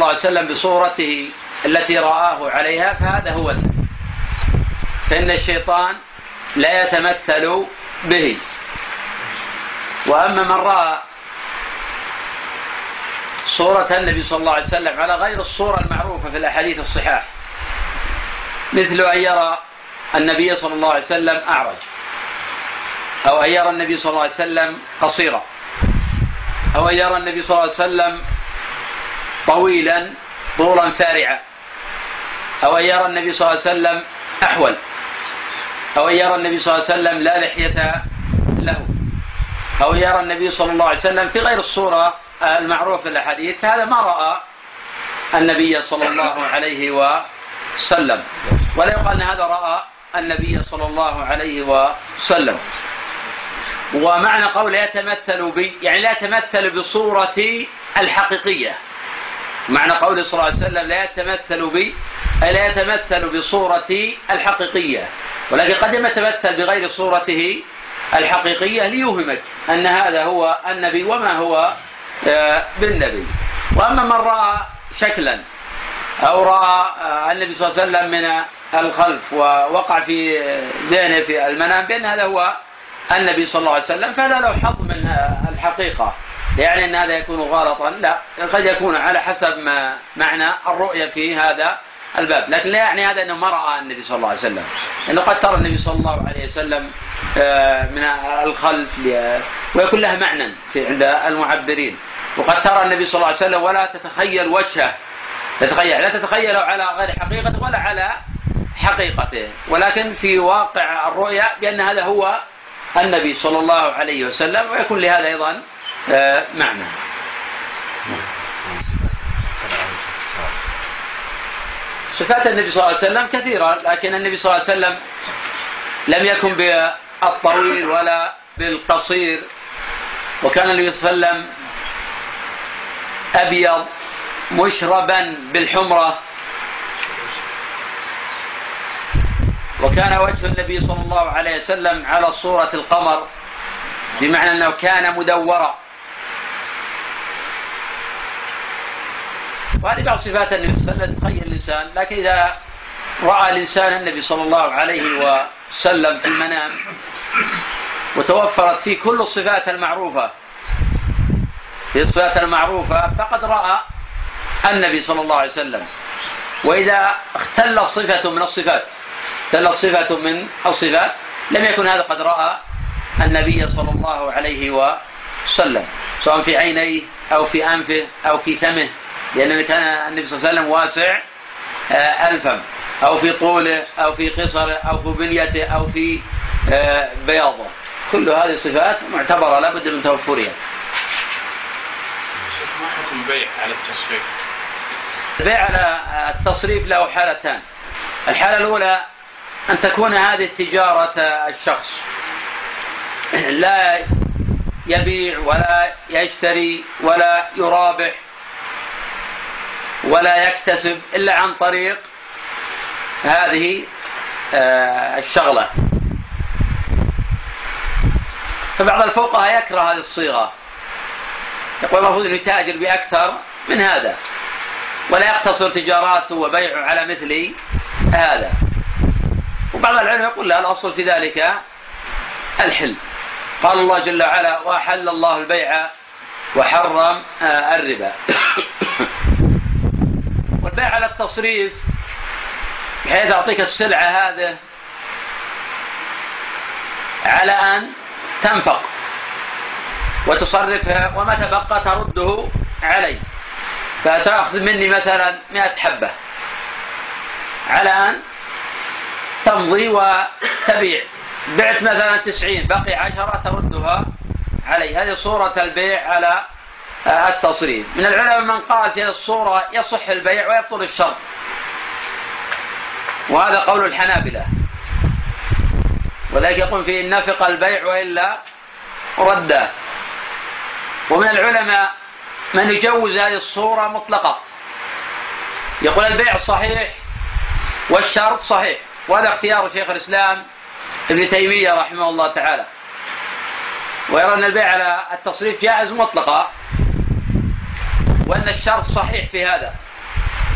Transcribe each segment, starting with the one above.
الله عليه وسلم بصورته التي رآه عليها فهذا هو النبي، فإن الشيطان لا يتمثل به. وأما من رأى صورة النبي صلى الله عليه وسلم على غير الصورة المعروفة في الأحاديث الصحاح، مثل أن يرى النبي صلى الله عليه وسلم أعرج، أو أن يرى النبي صلى الله عليه وسلم قصيرا، أو أن يرى النبي صلى الله عليه وسلم طويلا طولا فارعا، أو أن يرى النبي صلى الله عليه وسلم أحول، أو أن يرى النبي صلى الله عليه وسلم لا لحية له، أو يرى النبي صلى الله عليه وسلم في غير الصورة المعروفة في الحديث، هذا ما رأى النبي صلى الله عليه وسلم، ولا يقال أن هذا رأى النبي صلى الله عليه وسلم. ومعنى قول يتمثل بي يعني لا يتمثل بصورتي الحقيقية، معنى قول صلى الله عليه وسلم لا يتمثل بي أي لا يتمثل بصورتي الحقيقية، ولكن قد يتمثل بغير صورته الحقيقية ليوهمك أن هذا هو النبي وما هو بالنبي. وأما من رأى شكلا أو رأى النبي صلى الله عليه وسلم من الخلف ووقع في ذهنه في المنام بأن هذا هو النبي صلى الله عليه وسلم، فهذا له حظ من الحقيقة، يعني أن هذا يكون غلطا، لا، قد يكون على حسب ما معنى الرؤية في هذا الباب، لكن لا يعني هذا أنه ما رأى النبي صلى الله عليه وسلم، إنه قد ترى النبي صلى الله عليه وسلم من الخلف ويكون له معنى عند المعبرين، وقد ترى النبي صلى الله عليه وسلم ولا تتخيل وجهه، لا تتخيله على غير حقيقته ولا على حقيقته، ولكن في واقع الرؤيا بأن هذا هو النبي صلى الله عليه وسلم، ويكون لهذا أيضا معنى. صفات النبي صلى الله عليه وسلم كثيرة، لكن النبي صلى الله عليه وسلم لم يكن بالطويل ولا بالقصير، وكان النبي صلى الله عليه وسلم أبيض مشربا بالحمرة، وكان وجه النبي صلى الله عليه وسلم على صورة القمر، بمعنى أنه كان مدورا. وهذه بعض صفات النبي صلى الله عليه وسلم تخيل الإنسان، لكن إذا رأى الإنسان النبي صلى الله عليه وسلم في المنام وتوفرت فيه كل الصفات المعروفة فقد رأى النبي صلى الله عليه وسلم. وإذا اختل صفة من الصفات لم يكن هذا قد رأى النبي صلى الله عليه وسلم، سواء في عينيه أو في أنفه أو في فمه، لأن كان النبي صلى الله عليه وسلم واسع الفم، أو في طوله أو في قصره أو في بنيته أو في بياضه، كل هذه صفات معتبرة لا بد من توفرها. ما حكم البيع على التصريف؟ البيع على التصريف له حالتان. الحالة الأولى أن تكون هذه تجارة الشخص، لا يبيع ولا يشتري ولا يرابح ولا يكتسب إلا عن طريق هذه الشغلة. فبعض الفقهاء يكره هذه الصيغة، يقول المفروض أن يتاجر بأكثر من هذا ولا يقتصر تجاراته وبيعه على مثل هذا. وبعض العلماء يقول لا، الأصل في ذلك الحل، قال الله جل وعلا وأحل الله البيع وحرم الربا. والبيع على التصريف بحيث أعطيك السلعة هذه على أن تنفق وتصرفها وما تبقى ترده علي، فتأخذ مني مثلا 100 حبة على أن تمضي وتبيع، بعت مثلا 90 بقي 10 تردها علي. هذه صورة البيع على التصريف. من العلماء من قال في هذه الصورة يصح البيع ويبطل الشرط، وهذا قول الحنابلة، وذلك يقول فيه نفق البيع وإلا رده. ومن العلماء من يجوز هذه الصورة مطلقة، يقول البيع صحيح والشرط صحيح، وهذا اختيار شيخ الإسلام ابن تيمية رحمه الله تعالى، ويرى أن البيع على التصريف جائز مطلقا، وأن الشرط صحيح في هذا،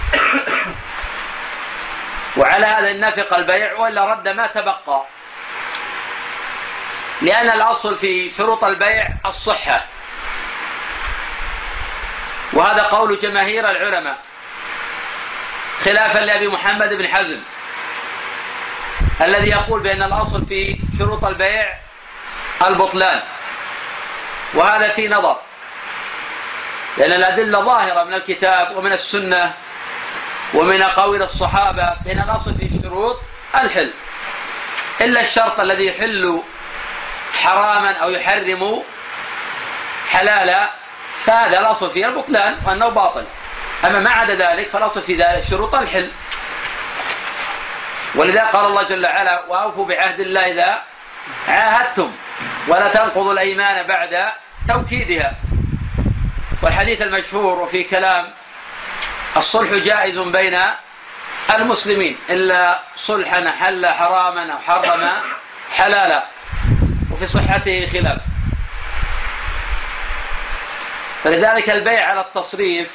وعلى هذا نفق البيع ولا رد ما تبقى، لأن الأصل في شروط البيع الصحة، وهذا قول جماهير العلماء خلافا لأبي محمد بن حزم الذي يقول بأن الأصل في شروط البيع البطلان. وهذا في نظر، لأن الأدلة ظاهرة من الكتاب ومن السنة ومن أقاويل الصحابة بأن الأصل في الشروط الحل، إلا الشرط الذي يحل حراما أو يحرم حلالا فهذا الأصل فيه البطلان وأنه باطل. أما ما عدا ذلك فالأصل في ذلك الشروط الحل. ولذا قال الله جل وعلا: وأوفوا بعهد الله إذا عاهدتم ولا تنقضوا الأيمان بعد توكيدها. والحديث المشهور وفي كلام الصلح جائز بين المسلمين إلا صلحا حل حراما أو حرم حلالا، وفي صحته خلاف. فلذلك البيع على التصريف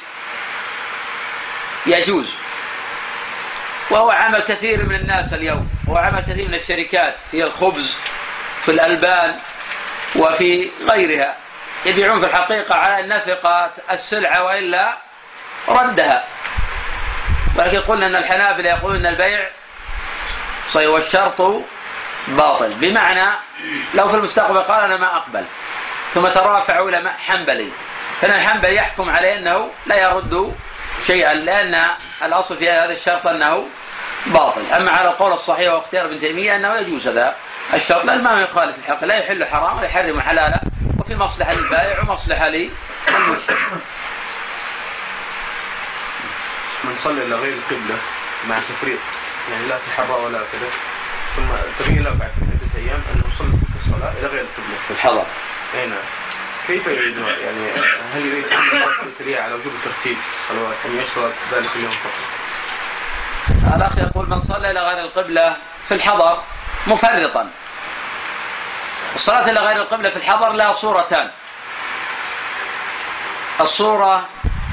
يجوز، وهو عمل كثير من الناس اليوم، وهو عمل كثير من الشركات في الخبز في الألبان وفي غيرها، يبيعون في الحقيقة على نفقة السلعة وإلا ردها. ولكن قلنا أن الحنابلة يقولون أن البيع صحيح والشرط باطل، بمعنى لو في المستقبل قال أنا ما أقبل ثم ترافعوا إلى حنبلي، فإن الحنبلي يحكم عليه أنه لا يرد شيئا، لأن الأصل في هذا الشرط أنه باطل. أما على القول الصحيح واختيار ابن تيمية أنه يجوز هذا الشرط، لأن ما يخالف الحق، لا يحل حرام ولا يحرم حلالا، وفي مصلحة للبائع ومصلحة للمشتري. من صلى إلى غير القبلة مع تفريط، يعني لا تحرى ولا كذا، ثم تبين له بعد عدة أيام أنه صلى تلك الصلاة إلى غير القبلة في الحضر، أين كيف يعيدها؟ يعني هل يريد أن على وجوب ترتيب الصلوات أم يشرع ذلك اليوم فقط؟ الأخ يقول: من صلى إلى غير القبلة في الحضر مفرطا. الصلاة إلى غير القبلة في الحضر لها صورتان: الصورة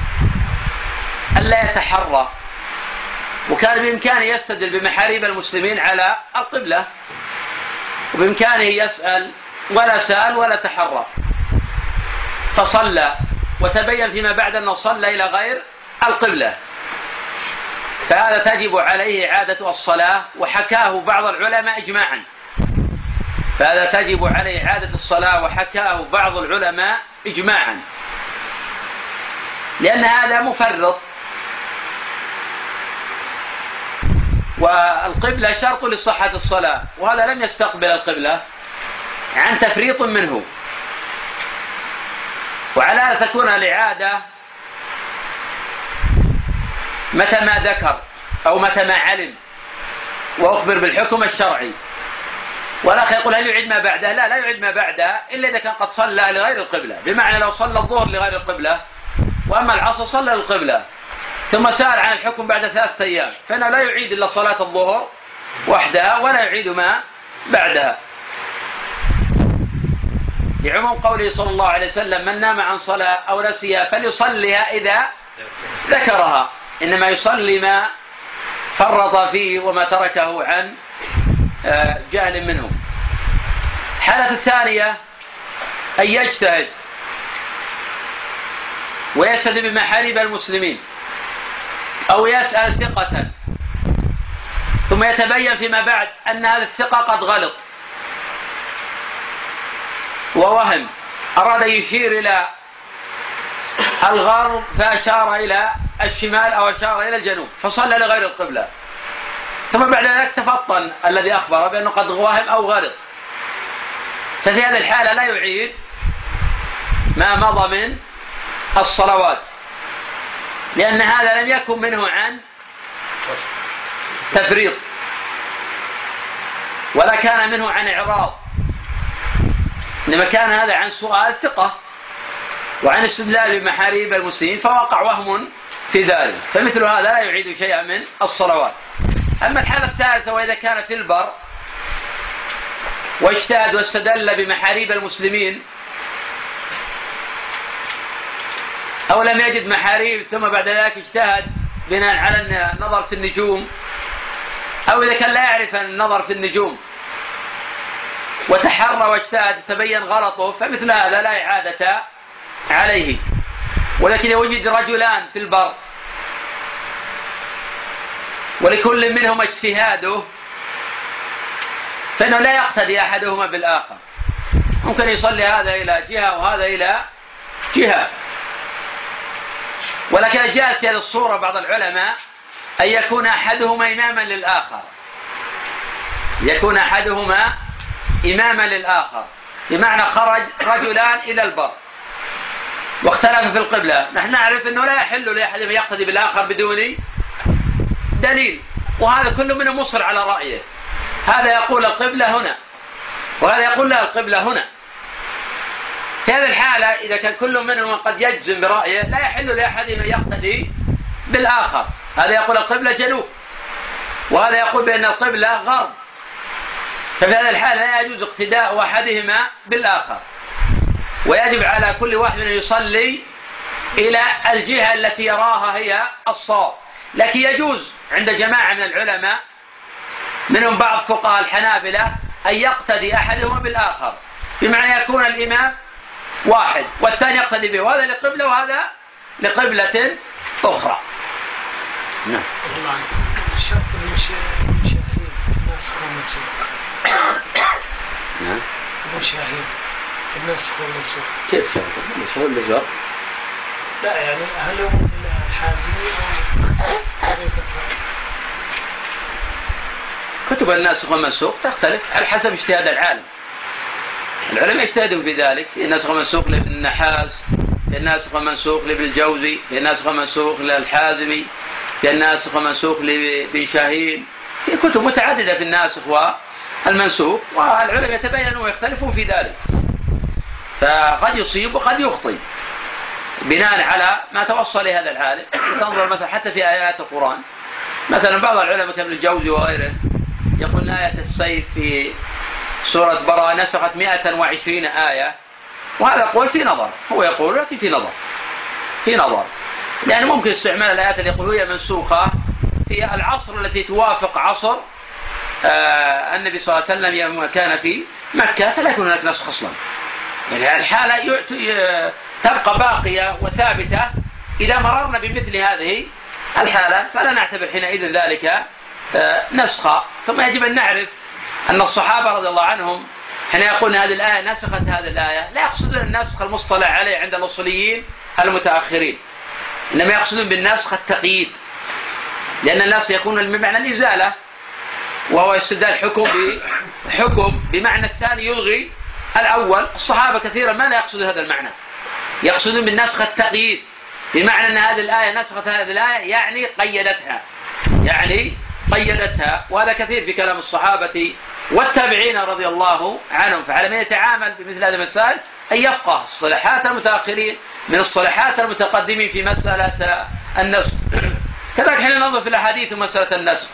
ألا يتحرى، وكان بإمكانه يستدل بمحاريب المسلمين على القبلة، وبإمكانه يسأل ولا سأل ولا تحرى فصلى، وتبين فيما بعد أنه صلى إلى غير القبلة، فهذا تجب عليه إعادة الصلاة، وحكاه بعض العلماء إجماعا. فهذا تجب عليه إعادة الصلاة وحكاه بعض العلماء إجماعا، لأن هذا مفرط، والقبلة شرط لصحة الصلاة، وهذا لم يستقبل القبلة عن تفريط منه. وعلى هذا تكون الإعادة متى ما ذكر أو متى ما علم وأخبر بالحكم الشرعي. والأخ يقول: هل يعيد ما بعده؟ لا يعيد ما بعده إلا إذا كان قد صلى لغير القبلة، بمعنى لو صلى الظهر لغير القبلة وأما العصر صلى للقبلة ثم سأل عن الحكم بعد 3 أيام، فإنه لا يعيد إلا صلاة الظهر وحدها ولا يعيد ما بعدها، لعموم قوله صلى الله عليه وسلم: من نام عن صلاة أو نسيها فليصليها إذا ذكرها، إنما يصلي ما فرط فيه وما تركه عن جهل منه. الحالة الثانية أن يجتهد ويستدل بمحاريب المسلمين، أو يسأل ثقة ثم يتبين فيما بعد أن هذا الثقة قد غلط ووهم، أراد يشير إلى الغرب فأشار إلى الشمال أو أشار إلى الجنوب فصلى لغير القبلة، ثم بعد ذلك تفطن الذي أخبر بأنه قد وهم أو غلط، ففي هذه الحالة لا يعيد ما مضى من الصلوات، لأن هذا لم يكن منه عن تفريط ولا كان منه عن إعراض، إنما كان هذا عن سؤال ثقة وعن استدلال بمحاريب المسلمين، فوقع وهم في ذلك، فمثل هذا لا يعيد شيئا من الصلوات. أما الحالة الثالثة وإذا كان في البر واجتهد واستدل بمحاريب المسلمين أو لم يجد محاريب ثم بعد ذلك اجتهد بناء على النظر في النجوم، أو إذا كان لا يعرف النظر في النجوم وتحرى واجتهد تبين غلطه، فمثل هذا لا إعادة عليه. ولكن يوجد رجلان في البر ولكل منهما اجتهاده، فإنه لا يقتدي أحدهما بالآخر، ممكن يصلي هذا إلى جهة وهذا إلى جهة. ولكن جاء في هذه الصورة بعض العلماء أن يكون أحدهما إماما للآخر، يكون أحدهما إماما للآخر، بمعنى خرج رجلان إلى البر واختلف في القبلة. نحن نعرف أنه لا يحل لأحدهم يقتدي بالآخر بدون دليل، وهذا كل منهم مصر على رأيه، هذا يقول القبلة هنا وهذا يقول لا القبلة هنا. في هذه الحالة إذا كان كل منهم قد يجزم برأيه لا يحل لأحدهم يقتدي بالآخر، هذا يقول القبلة جنوب وهذا يقول بأن القبلة غرب، ففي هذه الحالة لا يجوز اقتداء أحدهما بالآخر، ويجب على كل واحد أن يصلي إلى الجهة التي يراها هي الصواب. لكن يجوز عند جماعة من العلماء منهم بعض فقهاء الحنابلة أن يقتدي أحدهما بالآخر، بمعنى يكون الإمام واحد والثاني يقتدي به، وهذا لقبلة وهذا لقبلة أخرى. نعم. شرط المشاهير الناسخ والمنسوخ. نعم. المشاهير الناسخ والمنسوخ. كيف شرط؟ شو اللي لا يعني هل هو مثل الحازمي أو كتب الناسخ والمنسوخ تختلف على حسب اجتهاد العالم، العلماء يجتهدون في ذلك، في الناسخ والمنسوخ لابن النحاس، في الناسخ والمنسوخ لابن الجوزي، في الناسخ والمنسوخ للحازمي، في الناسخ والمنسوخ لابن شاهين، في كتب متعددة في الناسخ والمنسوخ، والعلماء يتبينون ويختلفون في ذلك، فقد يصيب وقد يخطئ بناء على ما توصل لهذا العالم. تنظر مثلا حتى في آيات القرآن، مثلا بعض العلماء كابن الجوزي وغيره يقول آية السيف في سورة براءة نسخت 120 آية، وهذا قول في نظر، هو يقول لكن في نظر لأنه ممكن استعمال الآيات اللي يقول هي منسوخة في العصر التي توافق عصر النبي صلى الله عليه وسلم يوم كان في مكة، فلا يكون هناك نسخ أصلا. يعني الحالة تبقى باقية وثابتة إذا مررنا بمثل هذه الحالة، فلا نعتبر حينئذ ذلك نسخة. ثم يجب أن نعرف أن الصحابة رضي الله عنهم حين يقولون هذه الآية نسخت هذه الآية لا يقصدون النسخ المصطلح عليه عند الأصوليين المتأخرين، إنما يقصدون بالنسخ التقييد، لأن النسخ يكون بمعنى الإزالة، وهو استبدال حكم بمعنى الثاني يلغي الأول. الصحابة كثيرا ما لا يقصدون هذا المعنى، يقصدون بالنسخ التقييد، بمعنى أن هذه الآية نسخت هذه الآية يعني قيدتها، وهذا كثير في كلام الصحابة والتابعين رضي الله عنهم. فعلى من يتعامل بمثل هذه المسائل أن يفقه الصلاحات المتأخرين من الصلاحات المتقدمين في مسألة النسخ. كذلك حين ننظر في الأحاديث مسألة النسخ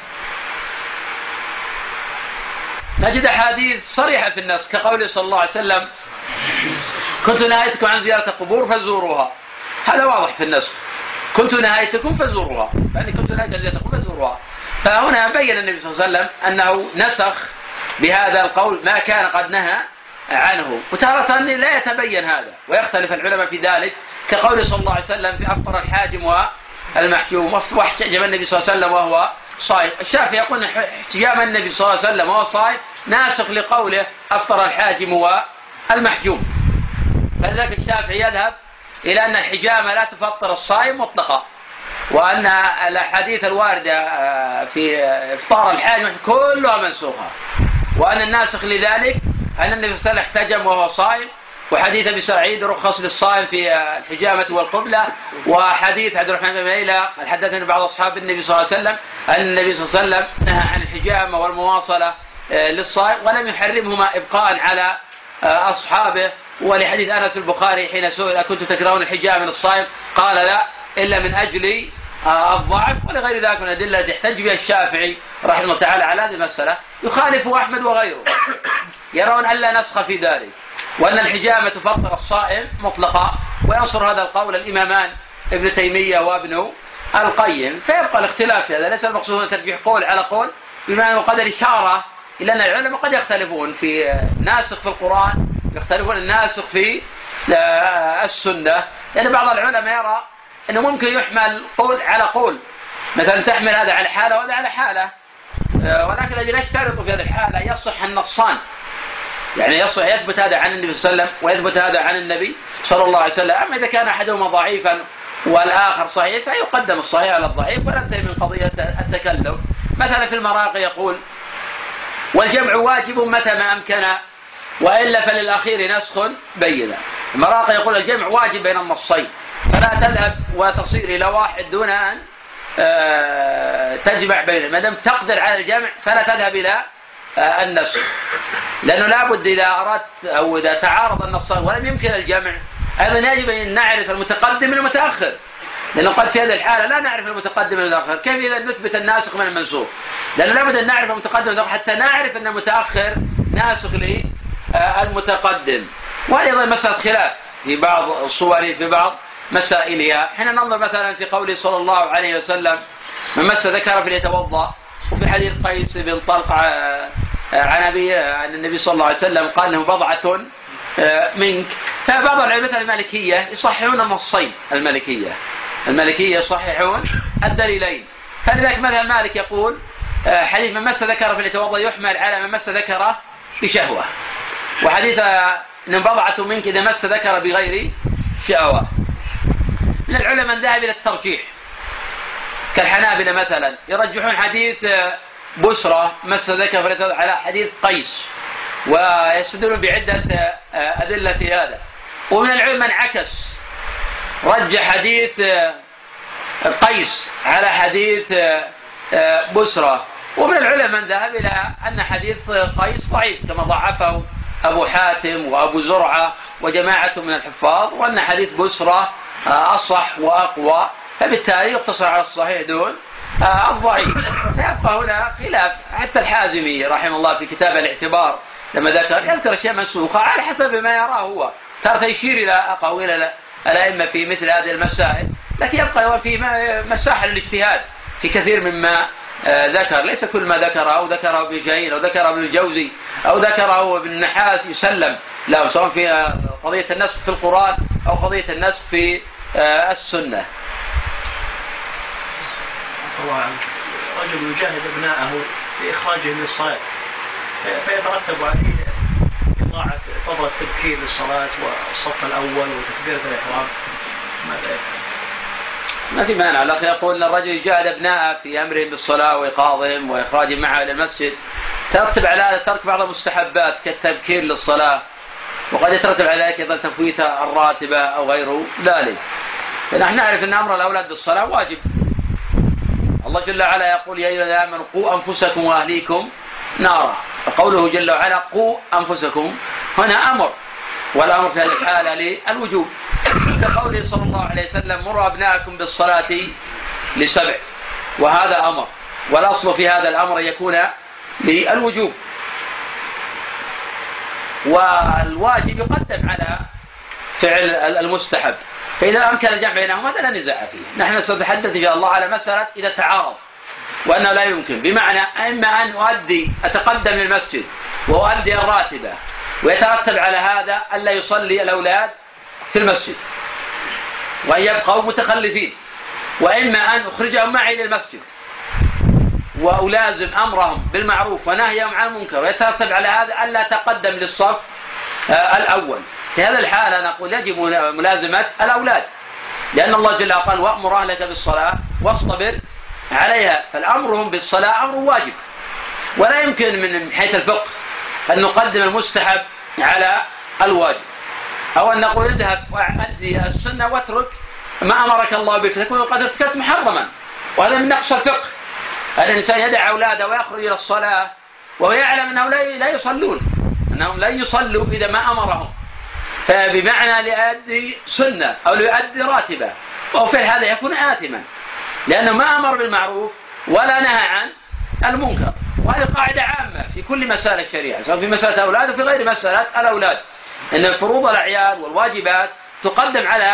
نجد أحاديث صريحة في النسخ، كقوله صلى الله عليه وسلم كنت نهيتكم عن زيارة القبور فزوروها، هذا واضح في النسخ، كنت نهيتكم فزوروها، يعني كنت نهيتكم عن زيارة القبور فزوروها. فهنا بين النبي صلى الله عليه وسلم أنه نسخ بهذا القول ما كان قد نهى عنه، وتارة لا يتبين هذا ويختلف العلماء في ذلك، كقول صلى الله عليه وسلم في أفطر الحاجم والمحجوم، واحتجم النبي صلى الله عليه وسلم وهو صائم. الشافعي يقول احتجام النبي صلى الله عليه وسلم وهو صائم ناسخ لقوله أفطر الحاجم والمحجوم، فلذلك الشافعي يذهب إلى أن الحجامة لا تفطر الصائم مطلقا، وأن الأحاديث الواردة في إفطار الحاجم كلها منسوخة، وأن الناسخ لذلك أن النبي صلى الله عليه وسلم احتجم وهو صائم، وحديث أبي سعيد رخص للصائم في الحجامة والقبلة، وحديث عبد الرحمن بن ليلى حدثنا بعض أصحاب النبي صلى الله عليه وسلم أن النبي صلى الله عليه وسلم نهى عن الحجامة والمواصلة للصائم ولم يحرمهما إبقاء على أصحابه. ولحديث أنس البخاري حين سئل كنت تكرهون الحجامة للصائم قال لا إلا من أجل الضعف، ولغير ذلك من الأدلة التي يحتج بها الشافعي رحمه الله تعالى على هذه المسألة. يخالف أحمد وغيره، يرون أن لا نسخ في ذلك، وأن الحجامة تفطر الصائم مطلقا، وينصر هذا القول الإمامان ابن تيمية وابن القيم، فيبقى الاختلاف في هذا. ليس المقصود أن ترجيح قول على قول، بما أنه قد الإشارة إلى أن العلماء قد يختلفون في ناسخ في القرآن، يختلفون الناسخ في السنة، لأن بعض العلماء يرى أنه ممكن يحمل قول على قول، مثلا تحمل هذا على حالة وهذا على حالة، ولكن الذي لا يشترط في هذه الحالة يصح النصان، يعني يصح يثبت هذا عن النبي صلى الله عليه وسلم ويثبت هذا عن النبي صلى الله عليه وسلم. أما إذا كان أحدهما ضعيفا والآخر صحيح فيقدم الصحيح على الضعيف، وننتهي من قضية التكلف. مثلا في المراقي يقول: والجمع واجب متى ما أمكن، وإلا فللأخير نسخ بينا. المراقي يقول: الجمع واجب بين النصين، فلا تذهب وتصير إلى واحد دون أن تجمع بينهم. ما دام تقدر على الجمع فلا تذهب إلى النسخ، لأنه لابد إذا أردت أو إذا تعارض النصان ولم يمكن الجمع أيضا يجب أن نعرف المتقدم من المتأخر، لأنه قد في هذه الحالة لا نعرف المتقدم من المتأخر. كيف إذا نثبت الناسخ من المنسوخ؟ لأنه لابد أن نعرف المتقدم من المتأخر حتى نعرف أن المتأخر ناسخ للمتقدم. وأيضا مسألة خلاف في بعض صوره في بعض مسائلها. حين ننظر مثلا في قوله صلى الله عليه وسلم: من مس ذكر فليتوضأ، وفي حديث قيس بن طلق عن النبي صلى الله عليه وسلم قال له: بضعة منك. فبعض العلماء المالكية يصححون النصين، المالكية يصححون الدليلين. فلذلك مثلا مالك يقول: حديث من مس ذكر فليتوضأ يحمل على من مس ذكر بشهوة، وحديث إن بضعة منك إذا مس ذكر بغير شهوة. من العلماء من ذهب إلى الترجيح كالحنابلة مثلا، يرجحون حديث بسرة مس ذكر فليتوضأ على حديث قيس، ويستدلون بعدة أدلة في هذا. ومن العلماء من عكس، رجح حديث قيس على حديث بسرة. ومن العلماء من ذهب إلى أن حديث قيس ضعيف كما ضعفه أبو حاتم وأبو زرعة وجماعة من الحفاظ، وأن حديث بسرة أصح وأقوى، فبالتالي يقتصر على الصحيح دون الضعيف. فيبقى هنا خلاف. حتى الحازمي رحمه الله في كتاب الاعتبار لما يذكر أشياء منسوخة على حسب ما يراه هو، ترى يشير إلى أقاويل الأئمة في مثل هذه المسائل، لكن يبقى في مساحة للاجتهاد في كثير مما ذكر. ليس كل ما ذكره ابن جهين أو ذكره ابن الجوزي أو ذكره ابن النحاس يسلم لا، سواء في قضية النسخ في القرآن أو قضية النسخ في السنة. رجل يجاهد أبناءه لإخراجهم للصلاة، فيترتب عليه إضاعة فضل التبكير للصلاة والصف الأول وتكبيرة الإحرام، ماذا يفعل؟ ما في مانع. لكن يقول أن الرجل يجاهد أبناءه في أمرهم بالصلاة وإيقاظهم وإخراجهم معه إلى المسجد، ترتب على هذا ترك بعض المستحبات كالتبكير للصلاة، وقد يترتب على ذلك أيضا تفويت الراتبة أو غير ذلك. فنحن نعرف أن أمر الأولاد بالصلاة واجب. الله جل وعلا يقول: يا أيها الذين آمنوا قوا أنفسكم وأهليكم نارا. فقوله جل وعلا قوا أنفسكم هنا أمر، والأمر في هذه الحالة للوجوب، كقوله صلى الله عليه وسلم: مروا أبناءكم بالصلاة ل7، وهذا أمر، والأصل في هذا الأمر يكون للوجوب، والواجب يقدم على فعل المستحب. فإذا أمكن الجمع بينهما فلا نزاع فيه. نحن سنتحدث إن شاء الله على مسألة إذا تعارض وأنه لا يمكن، بمعنى إما أن أتقدم للمسجد وأؤدي الراتبة ويترتب على هذا ألا يصلي الأولاد في المسجد وأن يبقوا متخلفين، وإما أن أخرجهم معي للمسجد وألازم أمرهم بالمعروف ونهيهم عن المنكر، ويترتب على هذا ألا تقدم للصف الأول. في هذا الحالة نقول يجب ملازمة الأولاد، لأن الله جل وعلا قال: وأمر أهلك بالصلاة واصطبر عليها. فالأمرهم بالصلاة أمر واجب، ولا يمكن من حيث الفقه أن نقدم المستحب على الواجب، أو أن نقول اذهب وأدي السنة واترك ما أمرك الله به فتكون قد ارتكبت محرما. وهذا من نقص الفقه، أن الإنسان يدع أولاده ويخرج إلى الصلاة وهو يعلم أنهم لا يصلون، أنهم لا يصلوا إذا ما أمرهم، فبمعنى ليؤدي سنة أو ليؤدي راتبة، وفي هذا يكون آثما لأنه ما أمر بالمعروف ولا نهى عن المنكر. وهذه قاعدة عامة في كل مسائل الشريعة، سواء في مسألة الأولاد وفي غير مسألة الأولاد، أن الفروض الأعياد والواجبات تقدم على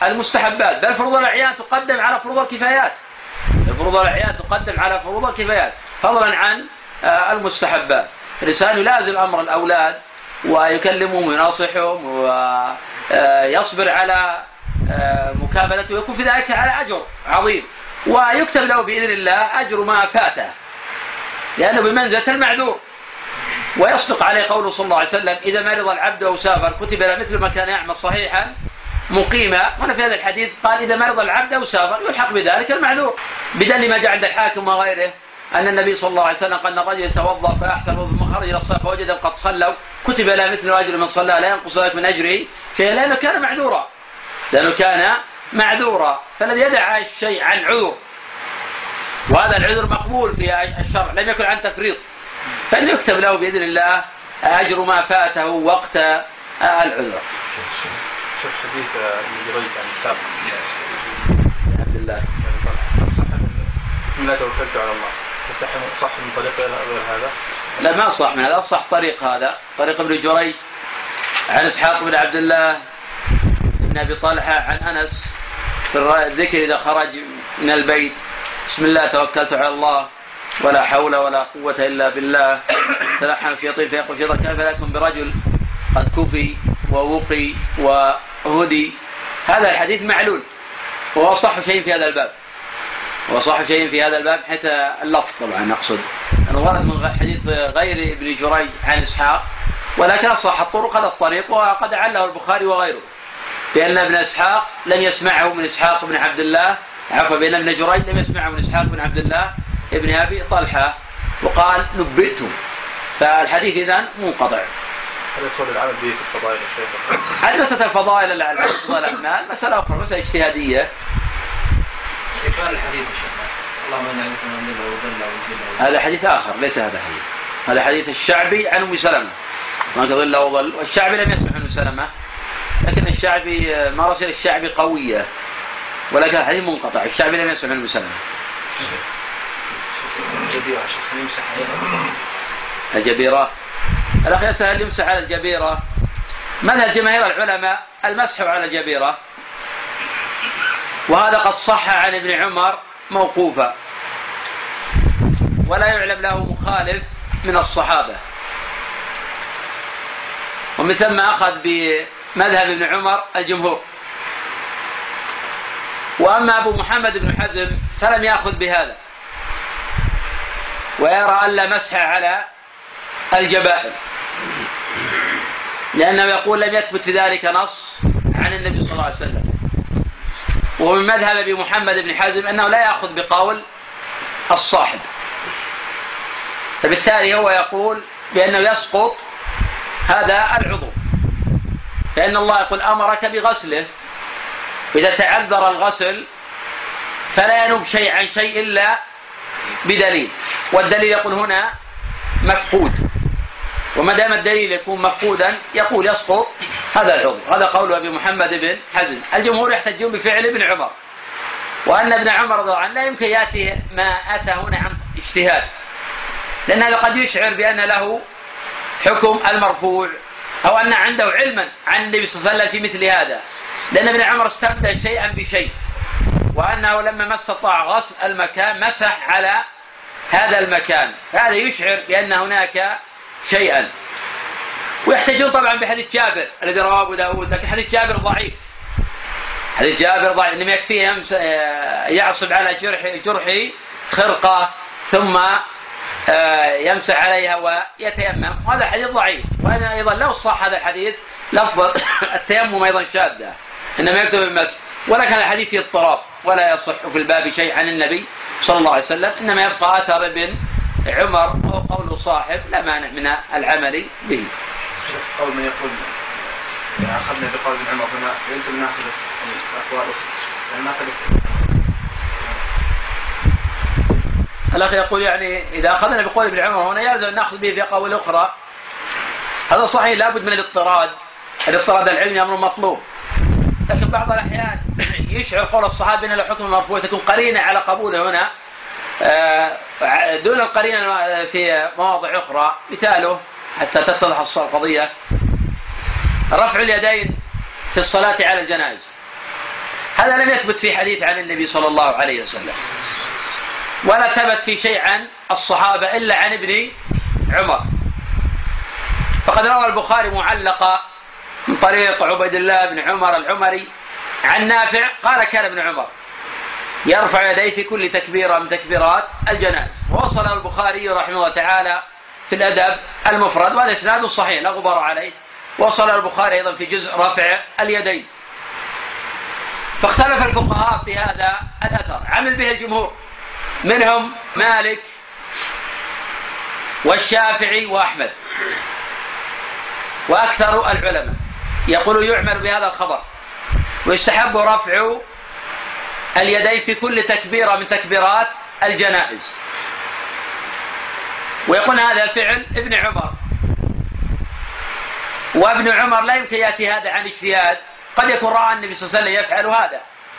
المستحبات، بل فروض الأعيان تقدم على فروض الكفايات، فروض الأعيان تقدم على فروض الكفايات فضلا عن المستحبات. الإنسان يلازم أمر الأولاد ويكلمهم ويناصحهم ويصبر على مكابلته، ويكون في ذلك على أجر عظيم، ويكتب له بإذن الله أجر ما فاته، لأنه بمنزلة المعذور. ويصدق عليه قوله صلى الله عليه وسلم: إذا مرض العبد أو سافر كتب له مثل ما كان يعمل صحيحا مقيما. هنا في هذا الحديث قال: إذا مرض العبد أو سافر، يلحق بذلك المعذور، بدل ما جاء عند الحاكم وغيره أن النبي صلى الله عليه وسلم قال: الرجل يتوضأ فأحسن ثم خرج إلى الصلاة فوجدهم قد صلوا كتب له مثل أجر من صلى، لا ينقص ذلك من أجره، لأنه كان معذورا، فالذي يدع الشيء عن عذر، وهذا العذر مقبول في الشرع، لم يكن عن تفريط، فإن يكتب له بإذن الله أجر ما فاته وقت العذر. شوف حديث ابن جريج عن السابق عبد الله: بسم الله توكلت على الله، صح من طريق غير هذا؟ لا، ما صح من هذا، صح طريق هذا، طريق ابن جريج عن إسحاق بن عبد الله بن أبي طلحة عن أنس في الذكر إذا خرج من البيت: بسم الله توكلت على الله ولا حول ولا قوة إلا بالله. تلحن الشيطان فيقول شيطان: كيف لكم برجل قد كفي ووقي وهدي. هذا الحديث معلول، وهو صح شيء في هذا الباب، حتى اللفظ طبعا أقصد أنه ورد من حديث غير ابن جريج عن إسحاق، ولكن صح الطرق هذا الطريق، وقد عله البخاري وغيره بأن ابن إسحاق لم يسمعه من إسحاق بن عبد الله، بأن ابن جريج لم يسمعه من إسحاق بن عبد الله ابن أبي طلحة، وقال: نبئتم. فالحديث إذن منقطع. هذا يدخل العمل به في الفضائل الشيخ؟ هذه مسألة الفضائل الأعمال مسألة أخرى، مسألة اجتهادية. هذا حديث آخر، ليس هذا حديث. هذا حديث الشعبي عن أم سلمة: ما تضل وضل. والشعبي لم يسمع عن سلمة، لكن الشعبي مراسل الشعبي قوية، ولكن الحديث منقطع. الشعبي لم يسمع عن سلمة. الجبيرة، الأخ يسأل: هل يمسح على الجبيرة؟ مذهب جماهير العلماء المسح على الجبيرة، وهذا قد صح عن ابن عمر موقوفا، ولا يعلم له مخالف من الصحابة، ومن ثم أخذ بمذهب ابن عمر الجمهور. وأما أبو محمد بن حزم فلم يأخذ بهذا، ويرى أن لا مسح على الجبائر، لأنه يقول: لم يثبت في ذلك نص عن النبي صلى الله عليه وسلم. ومن مذهب أبي محمد بن حزم أنه لا يأخذ بقول الصاحب، فبالتالي هو يقول بأنه يسقط هذا العضو، فإن الله يقول: أمرك بغسله، إذا تعذر الغسل فلا ينوب شيء عن شيء إلا بدليل، والدليل يقول هنا مفقود، وما دام الدليل يكون مفقودا يقول يسقط هذا العضو. هذا قول أبي محمد بن حزم. الجمهور يحتجون بفعل ابن عمر، وأن ابن عمر رضي الله عنه لا يمكن يأتي ما أتى هنا عن اجتهاد، لأن هذا قد يشعر بأن له حكم المرفوع، أو أن عنده علما عن النبي صلى الله عليه وسلم في مثل هذا، لأن ابن عمر استبدل شيئا بشيء، وأنه لما ما استطاع غسل المكان مسح على هذا المكان، فهذا يشعر بأن هناك شيئا. ويحتجون طبعا بحديث جابر الذي رواه أبو داود، لكن حديث جابر ضعيف، إنما يكفيه يعصب على جرحه خرقة ثم يمسح عليها ويتيمم، وهذا حديث ضعيف. وأنا أيضا لو صح هذا الحديث لفظ التيمم أيضا شاذة، إنما يكتب المسح، ولكن الحديث فيه اضطراب ولا يصح في الباب شيء عن النبي صلى الله عليه وسلم، إنما يبقى أثر ابن عمر أو قول صاحب لا مانع من العمل به. قول من يقول أخذنا بقول ابن عمر هنا يلزم ناخذ أقوال يعني ناخذ. الأخ يقول يعني إذا أخذنا بقول ابن عمر هنا يلزم ناخذ به في قول أخرى. هذا صحيح، لابد من الاضطراد العلمي أمر مطلوب، لكن بعض الأحيان يشعر قول الصحابة أن له حكم مرفوع، تكون قرينة على قبوله هنا دون القرينة في مواضع أخرى. مثاله حتى تتضح القضية: رفع اليدين في الصلاة على الجنائز. هذا لم يثبت في حديث عن النبي صلى الله عليه وسلم، ولا ثبت في شيء عن الصحابة إلا عن ابن عمر. فقد روى البخاري معلقا من طريق عبيد الله بن عمر العمري عن نافع قال كان ابن عمر يرفع يديه في كل تكبيرة من تكبيرات الجنائز. ووصل البخاري رحمه الله تعالى في الأدب المفرد، وهذا إسناد صحيح لا غبار عليه. وصل البخاري أيضا في جزء رفع اليدين. فاختلف الفقهاء في هذا الأثر، عمل به الجمهور منهم مالك والشافعي وأحمد وأكثر العلماء يقول يعمل بهذا الخبر، ويستحب رفع اليدين في كل تكبيرة من تكبيرات الجنائز. ويقول هذا فعل ابن عمر، وابن عمر لا يمكن يأتي هذا عن اجتهاد، قد يكون رأى النبي صلى الله عليه وسلم يفعل هذا.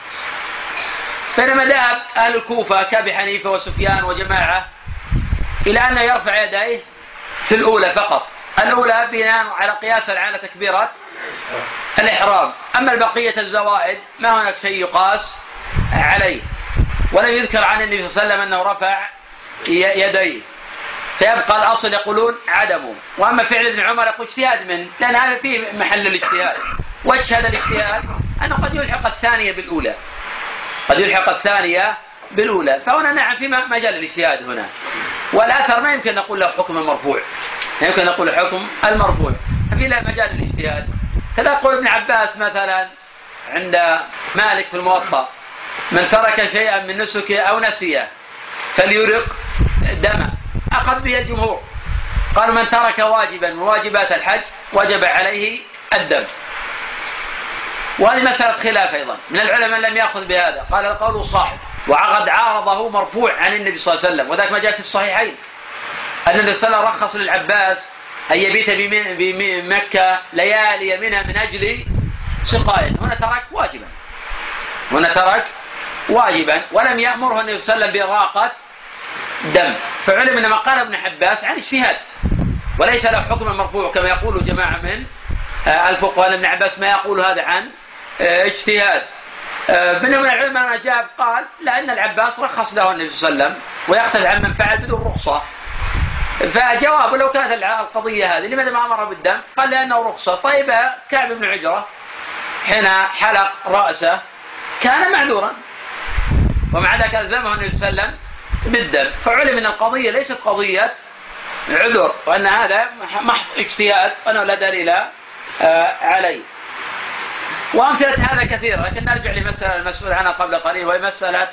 بينما ذهب أهل الكوفة كأبي حنيفة وسفيان وجماعة إلى أن يرفع يديه في الأولى فقط، الأولى بناء على قياس على تكبيرة الإحرام. أما البقية الزوائد ما هناك شيء يقاس عليه، ولم يذكر عن النبي صلى الله عليه وسلم أنه رفع يديه، فيبقى الأصل يقولون عدمه. وأما فعل ابن عمر يقول اجتهاد منه، لأن هذا فيه محل الاجتهاد. وجه هذا الاجتهاد أنه قد يلحق الثانية بالأولى، قد يلحق الثانية بالأولى، فهنا نعم في مجال الاجتهاد هنا. والأثر ما يمكن نقول له حكم المرفوع، يمكن نقول حكم المرفوع في له مجال الاجتهاد. كذا يقول ابن عباس مثلا عند مالك في الموطأ: من ترك شيئا من نسكه أو نسيه فليرق دمه. أخذ به الجمهور، قال من ترك واجبا من واجبات الحج وجب عليه الدم. وهذه مسألة خلاف أيضا من العلماء لم يأخذ بهذا، قال القول صاحب، وقد عارضه مرفوع عن النبي صلى الله عليه وسلم. وذلك ما جاء في الصحيحين أن النبي صلى الله عليه وسلم رخص للعباس أن يبيت بمكة ليالي منها من أجل سقاية. هنا ترك واجبا، هنا ترك واجبا، ولم يأمره النبي صلى الله عليه وسلم بإراقة دم. فعلم أن ما قال ابن عباس عن اجتهاد وليس له حكم المرفوع كما يقول جماعة من الفقهاء. ابن عباس ما يقول هذا عن اجتهاد. من العلماء جاب قال لأن العباس رخص له النبي صلى الله عليه وسلم ويختلف عن من فعل بدون رخصة. فجواب لو كانت القضية هذه لماذا ما أمر بالدم؟ قال لأنه رخصة. طيب كعب بن عجرة حين حلق رأسه كان معذورا، ومع ذلك ألزمه النبي صلى الله عليه وسلم بالدم. فعلم أن القضية ليست قضية عذر، وأن هذا محض اجتهاد وأنه لا دليل عليه. وأمثلة هذا كثيرة، لكن نرجع لمسألة المسؤول عنها قبل قليل، وهي مسألة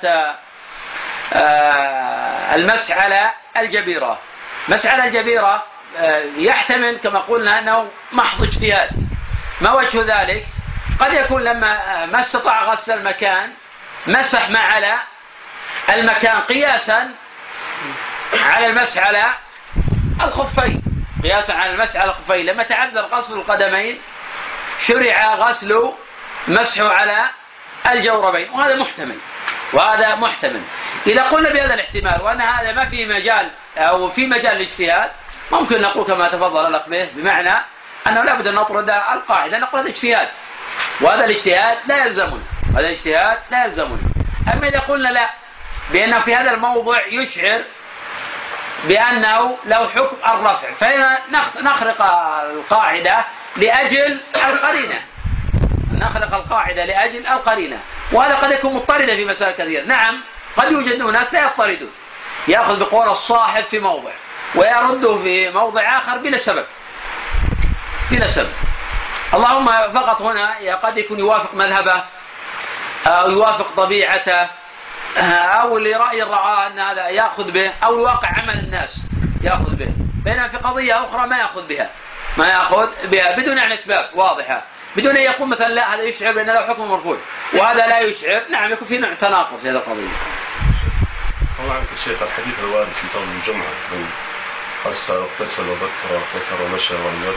المسح على الجبيرة. مسح على الجبيرة يحتمل كما قلنا أنه محض اجتهاد. ما وجه ذلك؟ قد يكون لما ما استطاع غسل المكان مسح ما على المكان قياسا على المسح على الخفين، قياسا على المسح على الخفين. لما تعذر غسل القدمين شرع غسل مسحه على الجوربين، وهذا محتمل، وهذا محتمل. إذا قلنا بهذا الاحتمال وأن هذا ما في مجال أو في مجال الاجتهاد، ممكن نقول كما تفضل الأخ به، بمعنى أنه لا بد أن نطرد القاعدة، نقول هذا اجتهاد وهذا الاجتهاد لا يلزمنا، هذا الاجتهاد لا يلزمنا. أما إذا قلنا لا، بأنه في هذا الموضع يشعر بأنه له حكم الرفع، فهنا نخرق القاعدة لأجل القرينة، نخلق القاعدة لأجل القرينة. وهذا قد يكون مضطردا في مسائل كثيرة. نعم قد يوجد ناس لا يضطردون، يأخذ بقول الصاحب في موضع ويرده في موضع آخر بلا سبب، بلا سبب. اللهم فقط هنا قد يكون يوافق مذهبه أو يوافق طبيعته أو لرأي رعاه أن هذا يأخذ به، أو الواقع عمل الناس يأخذ به. بينما في قضية أخرى ما يأخذ بها، ما يأخذ بها بدون عن أسباب واضحة، بدون أن يقول مثلا لا هذا يشعر بأن له حكم مرفوع وهذا لا يشعر. نعم يكون في نوع تناقض في هذه القضية. الله عنك الشيخ، الحديث الوارد في طول الجمعة من قص واغتسل وبكر وابتكر ومشى ولم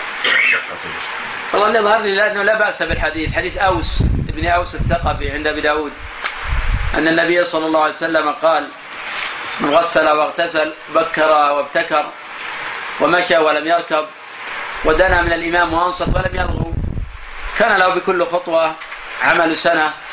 والله اللي ظهر لي أنه لا بأس بالحديث، حديث أوس ابن أوس الثقفي عند أبي داود أن النبي صلى الله عليه وسلم قال: من غسل واغتسل بكر وابتكر ومشى ولم يركب ودنا من الإمام وأنصت ولم يرغب كان له بكل خطوة عمل سنة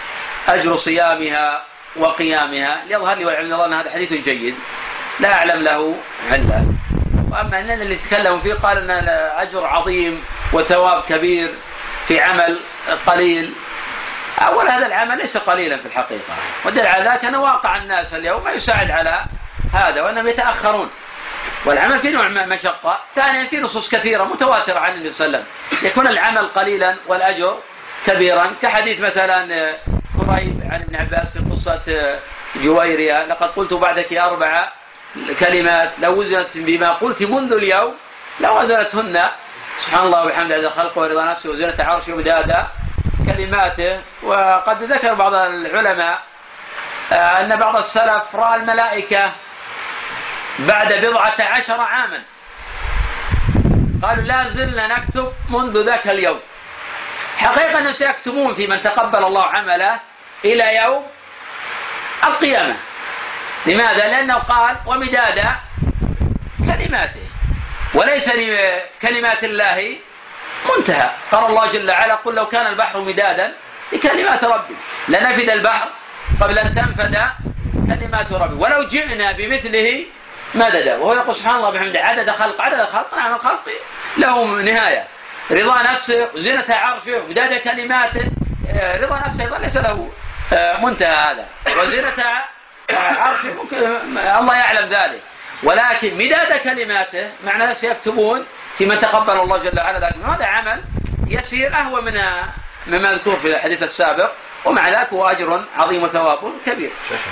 أجر صيامها وقيامها. يظهر لي والعلم الله أن هذا حديث جيد لا أعلم له علة. وأما أننا اللي تكلموا فيه قال أن الأجر عظيم وثواب كبير في عمل قليل. أول هذا العمل ليس قليلا في الحقيقة، ودل على ذلك أن واقع الناس اليوم ما يساعد على هذا وأنهم يتأخرون، والعمل فيه نوع مشقة. ثانيا في نصوص كثيرة متواترة عن النبي صلى الله عليه وسلم يكون العمل قليلا والأجر كبيرا، كحديث مثلا قريب عن ابن عباس في قصة جويرية: لقد قلت بعدك 4 كلمات لو وزنت بما قلت منذ اليوم لو وزنتهن سبحان الله وبحمده عدد خلقه ورضا نفسه وزنة عرشه ومداد كلماته. وقد ذكر بعض العلماء أن بعض السلف رأى الملائكة بعد 14 عاما، قالوا لا زلنا نكتب منذ ذاك اليوم. حقيقة أنهم سيكتبون في من تقبل الله عمله إلى يوم القيامة. لماذا؟ لأنه قال ومداد كلماته، وليس لكلمات الله منتهى. قال الله جل وعلا: قل لو كان البحر مدادا لكلمات ربي لنفد البحر قبل أن تنفد كلمات ربي ولو جئنا بمثله مددا. وهو يقول سبحان الله بحمده عدد الخلق نعم الخلق له نهاية، رضا نفسه وزنة عرشه ومداد كلماته. رضا نفسه ليس له منتهى هذا، وزنة عرشه الله يعلم ذلك، ولكن مداد كلماته معناه سيكتبون في من تقبل الله جل وعلا. لكن هذا عمل يسير أهوى مما مذكور في الحديث السابق، ومع ذلك هو أجر عظيم وثواب كبير.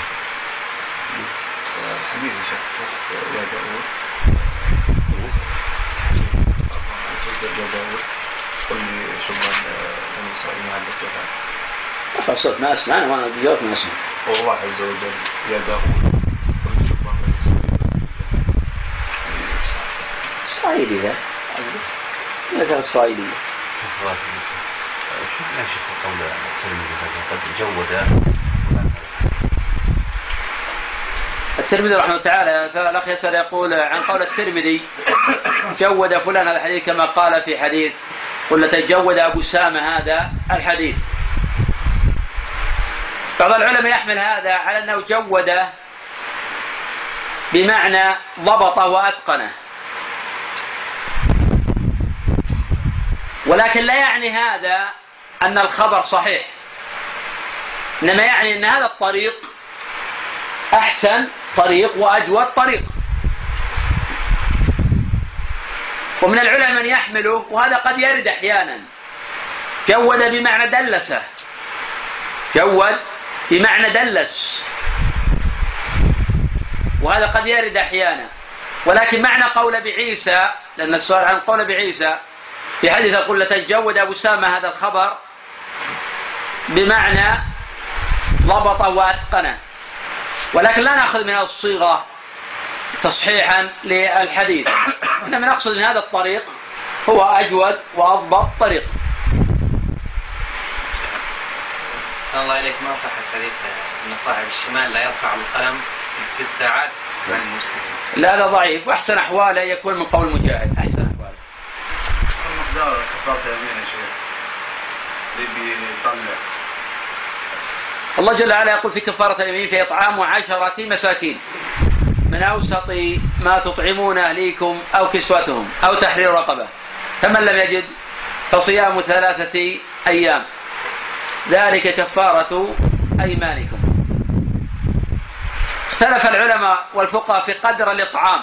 رفع الصوت ما أسمع أنا وأنا بجوك ما أسمع. والله عز وجل يا داود إسرائيلي ذا مثل إسرائيلي. لا شك قول قد جود الترمذي رحمه الله تعالى. الأخ يسأل يقول عن قول الترمذي جود فلان هذا الحديث كما قال في حديث قل لتجود أبو سامة هذا الحديث. بعض العلماء يحمل هذا على أنه جود بمعنى ضبطه وأتقنه، ولكن لا يعني هذا أن الخبر صحيح، إنما يعني أن هذا الطريق أحسن طريق وأجود طريق. ومن العلماء من يحمله، وهذا قد يرد أحيانا، جود بمعنى دلسه، جود بمعنى دلس، وهذا قد يرد أحيانا. ولكن معنى قول بعيسى، لأن السؤال عن قول بعيسى في حديث يقول لتجود أبو سامة هذا الخبر بمعنى ضبطه وأتقنه، ولكن لا نأخذ من الصيغة تصحيحا للحديث، إنما نقصد من هذا الطريق هو أجود وأضبط طريق. الله إليك، ما صح الحديث أن صاحب الشمال لا يرفع القلم 6 ساعات عن المسلمين؟ لا هذا ضعيف، وأحسن أحواله يكون من قول مجاهد، أحسن أحواله. مقدار كفارة اليمين يا شيخ اللي بيطلع. الله جل وعلا يقول في كفارة اليمين في إطعام 10 مساكين من أوسط ما تطعمون أهليكم أو كسوتهم أو تحرير رقبة، فمن لم يجد فصيام 3 أيام ذلك كفارة أيمانكم. اختلف العلماء والفقهاء في قدر الإطعام،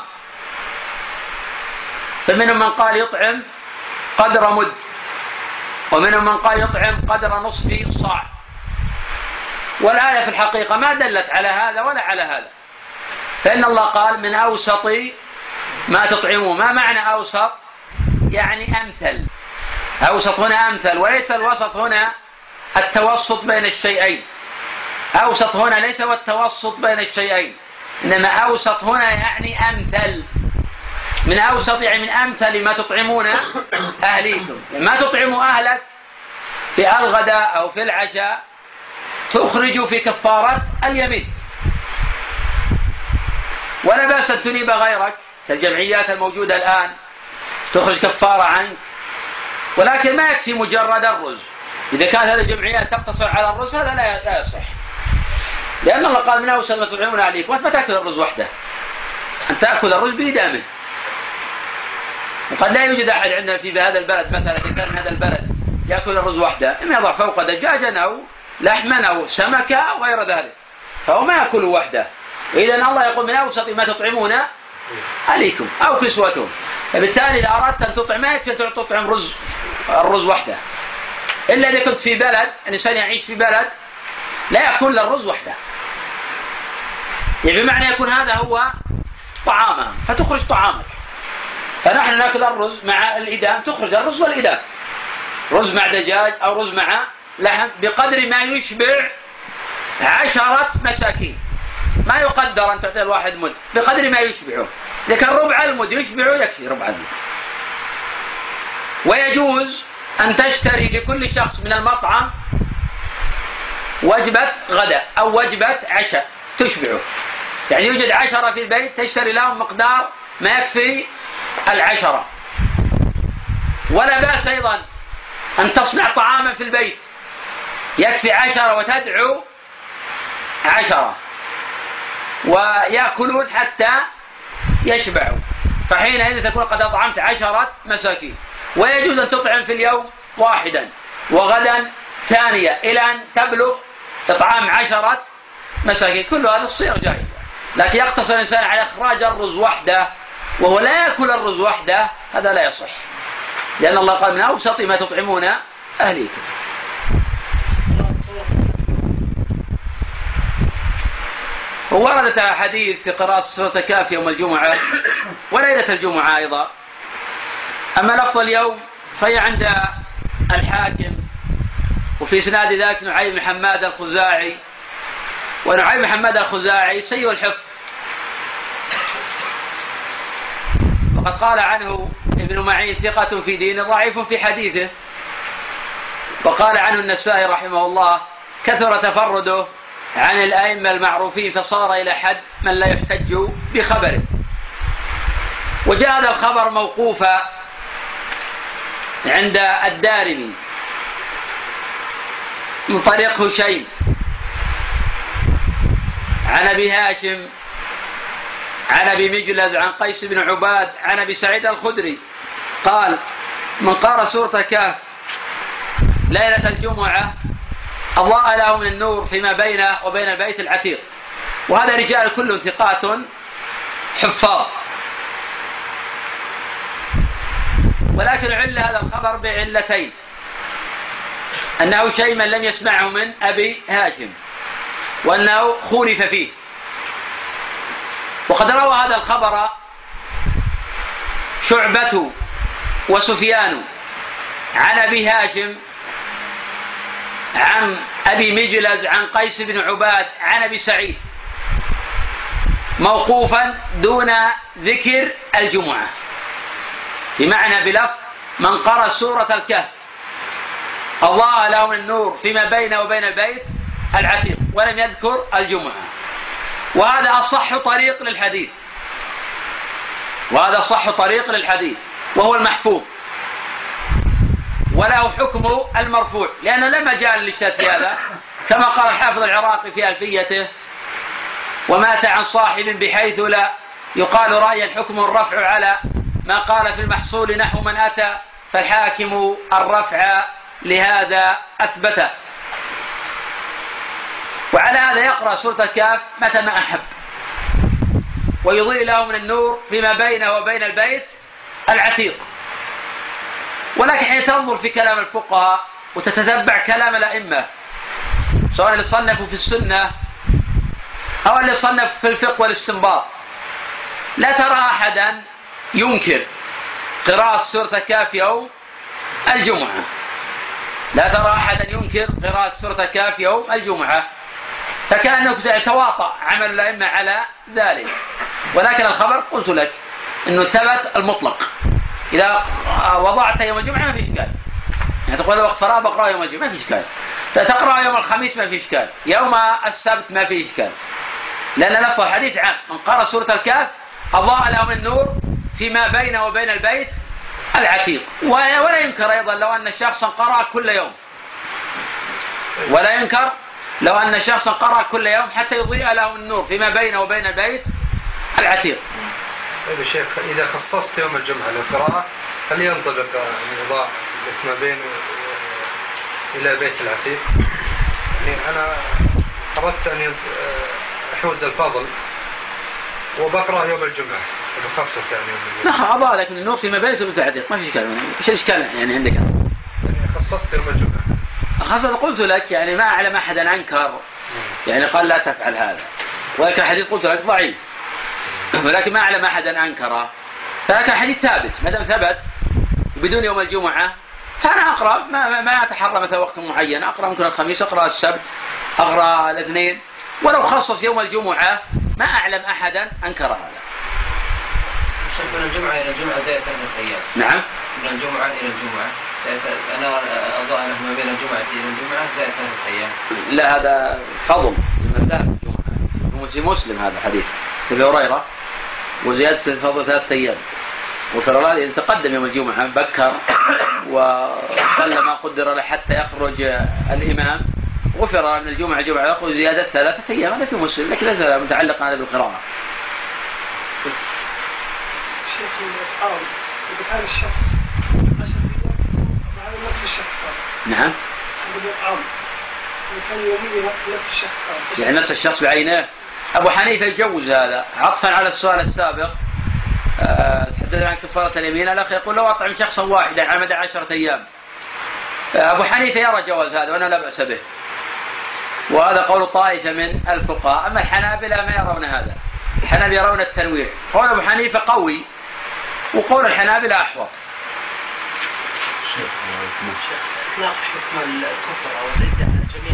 فمنهم من قال يطعم قدر مد، ومنهم من قال يطعم قدر نصف صاع. والآية في الحقيقة ما دلت على هذا ولا على هذا، فإن الله قال من أوسط ما تطعمون. ما معنى أوسط؟ يعني أمثل. أوسط هنا أمثل، وليس الوسط هنا التوسط بين الشيئين. أوسط هنا ليس هو التوسط بين الشيئين، إنما أوسط هنا يعني أمثل. من أوسط يعني من أمثل ما تطعمون أهليكم. ما تطعموا أهلك في الغداء أو في العشاء تخرج في كفارة اليمين، ولا بأس أن تنيب غيرك كالجمعيات الموجودة الآن تخرج كفارة عنك، ولكن ما يكفي مجرد الرز، إذا كانت هذه الجمعيات تقتصر على الرز هذا لا يصح، لأن الله قال من أوسط ما تطعمون عليك، وأنت ما تأكل الرز وحده، أن تأكل الرز بإدامه. وقد لا يوجد أحد عندنا في هذا البلد مثلا إذا كان من هذا البلد يأكل الرز وحده، إما يضع فوق دجاجا أو لحما أو سمكة أو غير ذلك، فهو ما يأكل وحده. إذا الله يقول من أوسط ما تطعمون عليكم أو كسوتهم، فبالتالي إذا أردت أن تطعم ما يكفي تطعم الرز وحده، إلا إذا كنت في بلد الإنسان يعيش في بلد لا يأكل الرز وحده، يعني بمعنى يكون هذا هو طعامهم فتخرج طعامك. فنحن نأكل الرز مع الإدام، تخرج الرز والإدام، رز مع دجاج أو رز مع لحم بقدر ما يشبع 10 مساكين، ما يقدر أن تعطي الواحد مد، بقدر ما يشبعه. إذا كان ربع المد يشبعه يكفي ربع المد. ويجوز أن تشتري لكل شخص من المطعم وجبة غداء أو وجبة عشاء تشبعه، يعني يوجد 10 في البيت تشتري لهم مقدار ما يكفي 10. ولا بأس أيضا أن تصنع طعاما في البيت يكفي 10 وتدعو 10 ويأكلون حتى يشبعوا، فحينئذ تكون قد أطعمت 10 مساكين. ويجوز أن تطعم في اليوم واحدا وغدا ثانية إلى أن تبلغ إطعام 10 مساكين، كل هذا الصيغ جائزة. لكن يقتصر الإنسان على إخراج الرز وحده وهو لا يأكل الرز وحده، هذا لا يصح، لأن الله قال من أوسط ما تطعمون أهليكم. ووردت حديث في قراءة سورة الكهف يوم الجمعة وليلة الجمعة أيضا. أما لفظ اليوم فهي عند الحاكم، وفي إسناد ذاك نعيم بن حماد الخزاعي، ونعيم بن حماد الخزاعي سيء الحفظ، وقد قال عنه ابن معين ثقة في دينه ضعيف في حديثه. وقال عنه النسائي رحمه الله كثر تفرده عن الأئمة المعروفين فصار إلى حد من لا يحتج بخبره. وجاء هذا الخبر موقوفا عند الدارمي من طريق هشيم عن أبي هاشم عن أبي مجلد عن قيس بن عباد عن أبي سعيد الخدري قال من قرأ سورة الكهف ليلة الجمعة أضاء له من النور فيما بينه وبين البيت العتيق. وهذا رجال كل ثقات حفاظ، ولكن عل هذا الخبر بعلتين: أنه شيء من لم يسمعه من أبي هاشم، وأنه خولف فيه. وقد روى هذا الخبر شعبة وسفيان عن أبي هاشم عن أبي مجلز عن قيس بن عباد عن أبي سعيد موقوفا دون ذكر الجمعة، بمعنى بلفظ من قرأ سورة الكهف أضاء له النور فيما بينه وبين البيت العتيق، ولم يذكر الجمعة. وهذا أصح طريق للحديث، وهو المحفوظ، وله حكم المرفوع، لأنه لما جاء الاجتهاد في هذا كما قال الحافظ العراقي في ألفيته: ومات عن صاحب بحيث لا يقال رأي الحكم الرفع على ما قال في المحصول نحو من أتى، فالحاكم الرفع لهذا أثبت. وعلى هذا يقرأ سورة الكهف متى ما أحب، ويضيء له من النور فيما بينه وبين البيت العتيق. ولكن حين تنظر في كلام الفقهاء وتتتبع كلام الأئمة، سواء اللي صنفوا في السنة أو اللي صنف في الفقه والاستنباط، لا ترى أحدا ينكر قراءة سورة الكهف يوم الجمعة، فكأنه يتواطأ عمل الأئمة على ذلك. ولكن الخبر قلت لك أنه ثبت المطلق، إذا وضعت يوم الجمعة ما في إشكال، يعني تقول وقت فراغ بقرأ يوم الجمعة ما في إشكال، تقرأ يوم الخميس ما في إشكال، يوم السبت ما في إشكال، لأن لفظ الحديث عام: من قرأ سورة الكهف أضاء له النور فيما بينه وبين البيت العتيق. ولا ينكر أيضا لو أن شخصا قرأ كل يوم ولا ينكر لو أن شخصا قرأ كل يوم حتى يضيء له النور فيما بينه وبين البيت العتيق. طيب يا شيخ، إذا خصصت يوم الجمعة للقراءة هل ينطبق الإضاءة ما بين إلى البيت العتيق؟ يعني أنا أردت أن أحوز الفضل وبقرأ يوم الجمعة بخصص يعني يوم الجمعة. أضاء لكن النور فيما بينه وبين العتيق ما في إشكال. إيش الإشكال يعني عندك؟ يعني خصصت يوم الجمعة. خاصة قلت لك يعني ما أعلم أحدا أنكر يعني قال لا تفعل هذا، ولكن الحديث قلت لك ضعيف، ولكن ما أعلم أحدا أنكره، فلكن الحديث ثابت. ما دام ثبت بدون يوم الجمعة فأنا أقرأ ما أتحرى مثلا وقت معين، أقرأ ممكن الخميس، أقرأ السبت، أقرأ الاثنين، ولو خصص يوم الجمعة ما أعلم أحدا أنكر هذا. من الجمعة إلى الجمعة زي 3 أيام. نعم. من الجمعة إلى الجمعة أنا أضاء له ما بين الجمعة إلى الجمعة زي 3 أيام. لا هذا فضل لمن ذهب الجمعة. في مسلم هذا حديث أبي هريرة وزيادة الفضل 3 أيام. وترى إذا تقدم يوم الجمعة بكر وصلى ما قدر له حتى يخرج الإمام غفر من الجمعة جمعة يأخذ زيادة 3 أيام. هذا في مسلم، لكن ليس متعلق هذا بالقراءة. شيخ الأرض إذا كان الشخص 10 أيام مع نفس الشخص هذا. نعم. الأرض إذا كان يوميا نفس الشخص هذا. يعني نفس الشخص بعينه. أبو حنيفة يجوز هذا عطفا على السؤال السابق. تحدث عن كفارة اليمين، الأخ يقول لو أطعم شخصا واحدا على مدى 10 أيام. أبو حنيفة يرى جواز هذا وأنا لا بأس به، وهذا قول طائفة من الفقهاء. أما الحنابلة ما يرون هذا، الحنابلة يرون التنويع. قول أبو حنيفة قوي وقول الحنابلة أحوط. إطلاق حكم الكفر أو الردة على الجميع.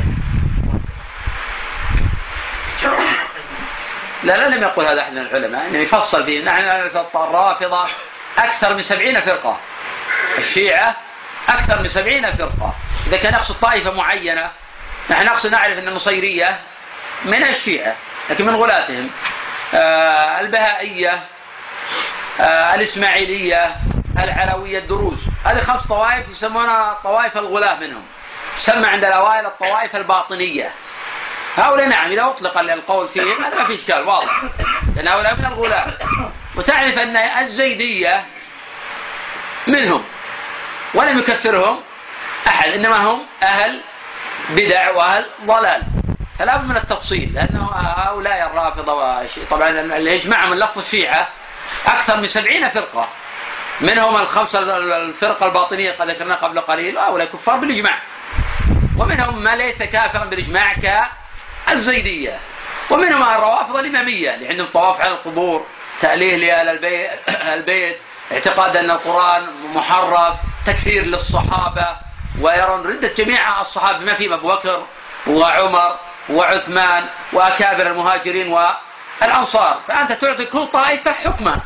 لا لم يقول هذا أحد من العلماء، إنه يفصل فيه. نحن الرافضة أكثر من 70 فرقة، الشيعة أكثر من 70 فرقة. إذا كان يقصد طائفة معينة، نحن نقصد نعرف أن النصيرية من الشيعة لكن من غلاتهم، البهائية، الإسماعيلية، العلوية، الدروز. هذه 5 طوائف يسمونها طوائف الغلاة منهم. سمى عند الأوائل الطوائف الباطنية. هؤلاء نعم إذا أطلق القول فيهم هذا ما في إشكال واضح، لأن هؤلاء من الغلاة. وتعرف أن الزيدية منهم ولم يكفرهم أحد، إنما هم أهل بدع وأهل ضلال. فلا بد من التفصيل، لأنه هؤلاء الرافضة طبعا الإجماع من لفظ الشيعة أكثر من 70 فرقة، منهم ال5 الفرقة الباطنية قد ذكرنا قبل قليل، وهؤلاء كفار بالإجماع، ومنهم ما ليس كافرا بالإجماع كالزيدية، ومنهم الروافض الإمامية اللي عندهم طواف على القبور، تأليه لآل البيت، اعتقاد أن القرآن محرف، تكفير للصحابة، ويرون ردة جميع الصحابة ما فيهم أبو بكر وعمر وعثمان وأكابر المهاجرين والأنصار. فأنت تعطي كل طائفة حكمها.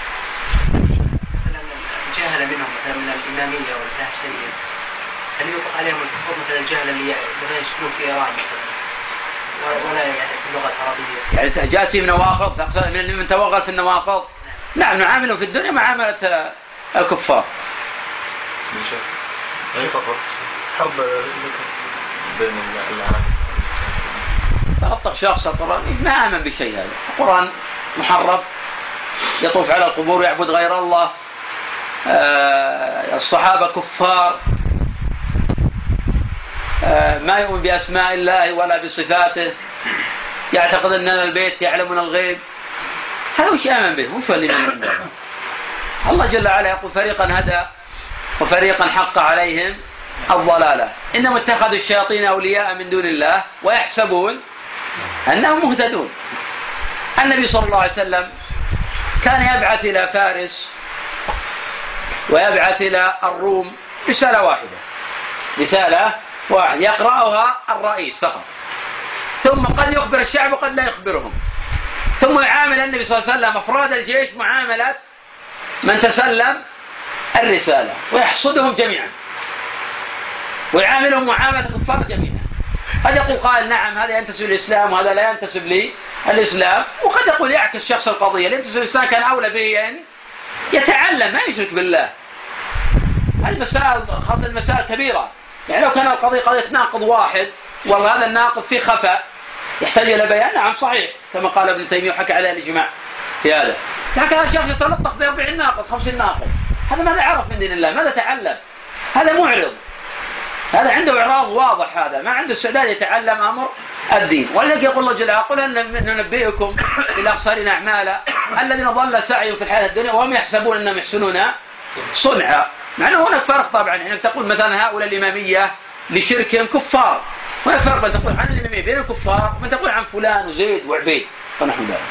مثلا الجاهل منهم مثلا من الإمامية والزاهدية هل يطلق عليهم الكفر مثلا الجاهل اللي مثلا يسكنون في إيران مثلا ولا يعني في اللغة العربية؟ يعني جاء فيه نواقض من توغل في النواقض. نعم نعامله في الدنيا معاملة الكفار. أي فقط حرب بين العالم. تلطخ شخص القرآن ما آمن بشيء، هذا القرآن محرف، يطوف على القبور يعبد غير الله، الصحابة كفار، ما يؤمن بأسماء الله ولا بصفاته، يعتقد أن البيت يعلمون الغيب. هذا وش آمن به؟ وش اللي من به؟ الله جل وعلا يقول فريقا هدى وفريقا حق عليهم الضلالة إنهم اتخذوا الشياطين أولياء من دون الله ويحسبون أنهم مهتدون. النبي صلى الله عليه وسلم كان يبعث إلى فارس ويبعث إلى الروم رسالة واحدة يقرأها الرئيس فقط، ثم قد يخبر الشعب وقد لا يخبرهم، ثم يعامل النبي صلى الله عليه وسلم أفراد الجيش معاملة من تسلم الرسالة ويحصدهم جميعا ويعاملهم معاملة الكفار جميعا. قد يقول قائل نعم هذا ينتسب للإسلام وهذا لا ينتسب للإسلام، وقد يقول يعكس شخص القضية اللي ينتسب للإسلام كان أولى به أن يتعلم ما يشرك بالله. هذه المسائل خاصة المسائل كبيرة، يعني لو كان القضية قضية تناقض واحد والله هذا الناقض في خفاء يحتاج إلى بيان، نعم صحيح كما قال ابن تيمية وحكى عليه الإجماع في هذا. لكن هذا الشخص يتلطخ ب40 ناقض 50 ناقض، هذا ماذا عرف من دين الله؟ ماذا تعلم؟ هذا معرض، هذا عنده إعراض واضح، هذا ما عنده استعداد يتعلم أمر الدين. ولذلك يقول الله جل وعلا: قل أن ننبئكم بالأخسرين أعمالا الذين ضل سعيهم في الحياة الدنيا وهم يحسبون أنهم يحسنون صنعا. مع أنه هناك فرق طبعا، يعني تقول مثلا هؤلاء الإمامية لشركهم كفار، هناك فرق بين تقول عن الإمامية بين الكفار وبين تقول عن فلان وزيد وعبيد ونحو ذلك.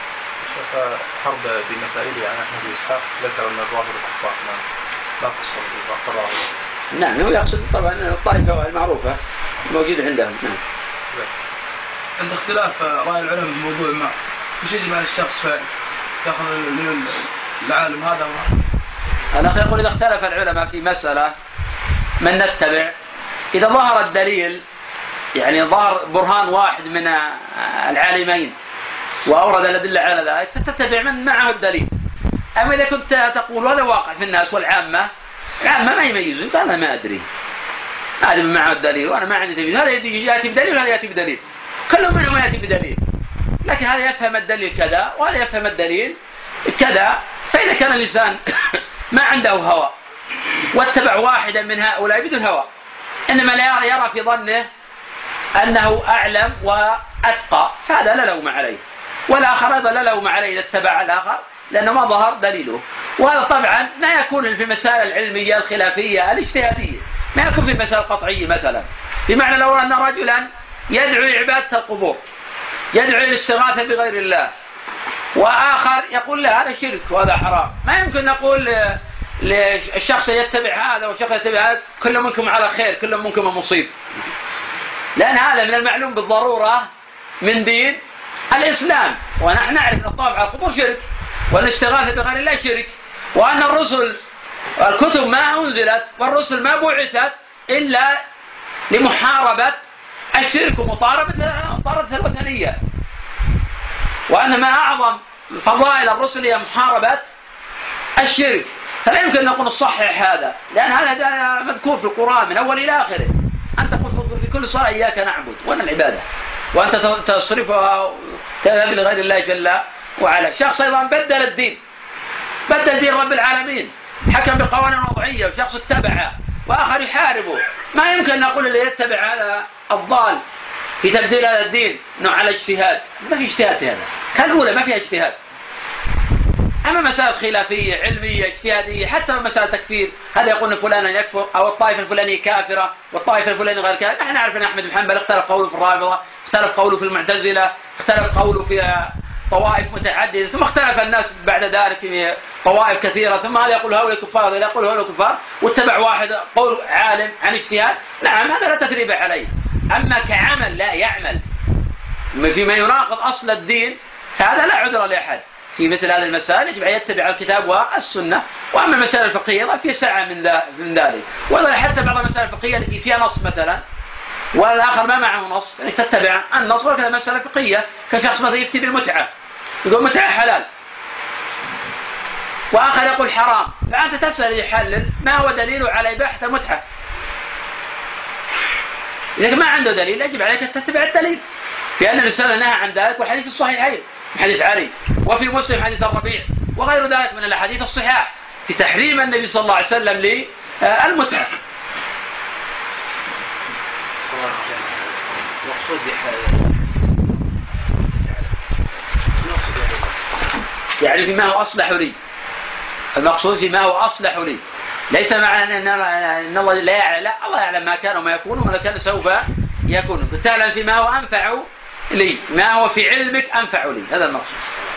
حرب بمسائل عن أحمد إسحاق ذكر أن الرافض الكفار لا قصة في الرافض. نعم، هو يقصد طبعا الطائفة المعروفة موجودة عندهم. نعم. عند اختلاف رأي العلماء في موضوع ما، وش يجب على الشخص فعل يأخذ من العالم هذا؟ أنا يقول إذا اختلف العلماء في مسألة من نتبع، إذا ظهر الدليل يعني ظهر برهان واحد من العالمين وأورد الأدلة على ذلك فتتبع من معه الدليل. أما إذا كنت تقول هذا واقع في الناس والعامة، العامة ما يميزون، فأنا ما أدري هذا من معه الدليل وأنا ما عندي تمييز، هذا يأتي بدليل وهذا يأتي بدليل، كل منهم يأتي بدليل، لكن هذا يفهم الدليل كذا وهذا يفهم الدليل كذا. فإذا كان الإنسان ما عنده هوى واتبع واحدا من هؤلاء بدون هوى، إنما لا يرى في ظنه أنه أعلم وأتقى، فهذا لا لوم عليه، والآخر أيضا لا لوم عليه إذا اتبع الآخر لأنه ما ظهر دليله. وهذا طبعا ما يكون في المسائل العلمية الخلافية الاجتهادية، ما يكون في مسائل قطعية مثلا، بمعنى لو أن رجلا يدعو لعبادة القبور، يدعو للاستغاثة بغير الله، وآخر يقول لا هذا شرك وهذا حرام، ما يمكن نقول للشخص يتبع هذا والشخص يتبع هذا كل منكم على خير كل منكم مصيب، لأن هذا من المعلوم بالضرورة من دين الإسلام، ونحن نعرف أن الطواف على القبور شرك والاستغاثة بغير الله شرك، وأن الرسل الكتب ما أنزلت والرسل ما بعثت إلا لمحاربة الشرك ومطاردة الوثنية، وأن ما أعظم فضائل الرسل هي محاربة الشرك. فلا يمكن نقول نصحح هذا، لأن هذا مذكور في القرآن من أول إلى آخره، أنت تقول في كل صلاة إياك نعبد وأنا العبادة، وأنت تصرفها تذهب لغير الله جل وعلا. شخص أيضا بدل الدين، بدل دين رب العالمين، حكم بقوانين وضعية وشخص اتبعها وآخر يحاربه، ما يمكن نقول اللي يتبع هذا الضال في تبديل هذا الدين نوع على اجتهاد، ما في اجتهاد في هذا، كالأولى ما فيها اجتهاد. أما مسائل خلافية علمية اجتهادية، حتى مسائل تكفير، هذا يقول فلانا يكفر أو الطائفة الفلانية كافرة والطائفة الفلانية غير كافرة، نحن نعرف أن أحمد بن حنبل اختلف قوله في الرافضة، اختلف قوله في المعتزلة، اختلف قوله في طوائف متعددة، ثم اختلف الناس بعد ذلك في طوائف كثيرة، ثم هذا يقول هؤلاء كفار هذا يقول هؤلاء كفار، واتبع واحد قول عالم عن اجتهاد، نعم هذا لا تثريب عليه. أما كعمل لا يعمل فيما يناقض أصل الدين هذا لا عذر لأحد في مثل هذه المسائل، يجب أن يتبع الكتاب والسنة. وأما المسائل الفقهية في سعة من ذلك، وإذا حتى بعض المسائل الفقهية التي فيها نص مثلا والآخر ما معه نص، يعني تتبع النص. وكذا مسألة فقهية كشخص مثلا يفتي بالمتعة يقول متعة حلال وآخر يقول حرام، فأنت تسأل يحلل ما هو دليله على إباحة المتعة. إذا ما عنده دليل يجب عليك أن تتبع الدليل، لأن الرسالة نهى عن ذلك، والحديث الصحيحين حديث علي وفي مسلم حديث الربيع وغير ذلك من الأحاديث الصحاح في تحريم النبي صلى الله عليه وسلم للمتعة. يعني فيما هو أصلح لي، المقصود فيما هو أصلح لي، ليس معنى أن الله لا يعلم، لا الله يعلم ما كان وما يكون وما كان سوف يكون، تعلم فيما هو أنفع لي، ما هو في علمك أنفع لي، هذا المقصود.